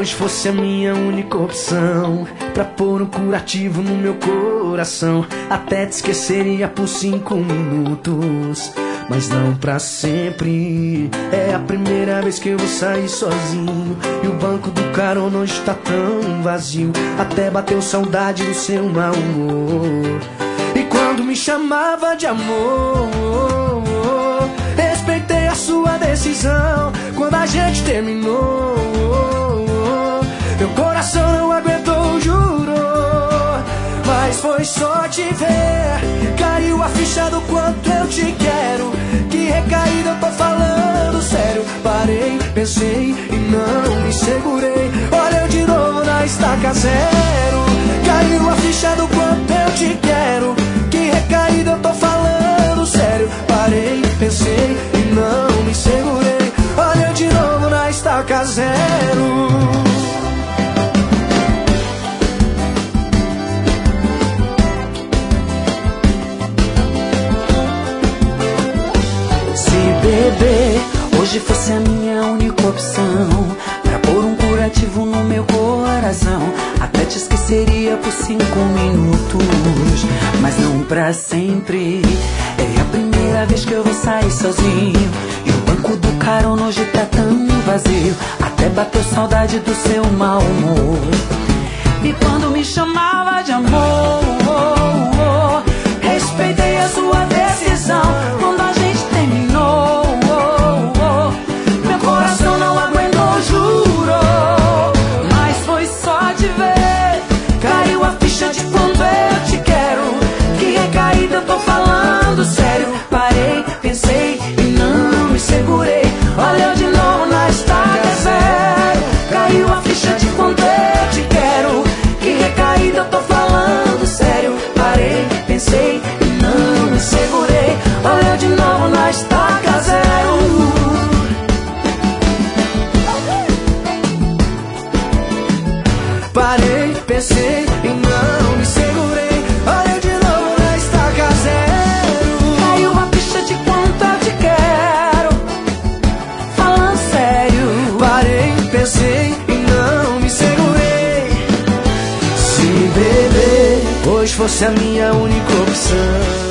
hoje fosse a minha única opção pra pôr um curativo no meu coração, até te esqueceria por 5 minutos, mas não pra sempre. É a primeira vez que eu vou sair sozinho e o banco do carona hoje tá tão vazio, até bateu saudade do seu mau humor. E quando me chamava de amor, respeitei a sua decisão. Quando a gente terminou, meu coração não aguentou, jurou. Mas foi só te ver, caiu a ficha do quanto eu te quero. Que recaída, eu tô falando sério. Parei, pensei e não me segurei. Olha eu de novo na estaca zero. Caiu a ficha do quanto eu te quero. Que recaída, eu tô falando sério. Parei, pensei e não me segurei. Olha eu de novo na estaca zero. Bebê, hoje fosse a minha única opção pra pôr um curativo no meu coração, até te esqueceria por 5 minutos, mas não pra sempre. É a primeira vez que eu vou sair sozinho e o banco do carona hoje tá tão vazio, até bateu saudade do seu mau humor. E quando me chamava de amor, respeitei a sua decisão. Quando a gente terminou, meu coração não aguentou, jurou. Mas foi só te ver, caiu a ficha de quando eu te quero. Que recaída, eu tô falando sério. Parei, pensei e não me segurei. Olha eu de novo na estaca zero. Caiu a ficha de quando eu te quero. Que recaída, eu tô falando sério. Parei, pensei e não me segurei. Olha eu de novo na estaca zero. Parei, pensei e não me segurei. Olha eu de novo na estaca zero. Caiu a ficha de quanto eu te quero. Falando sério. Parei, pensei e não me segurei. Se beber hoje fosse a minha única opção,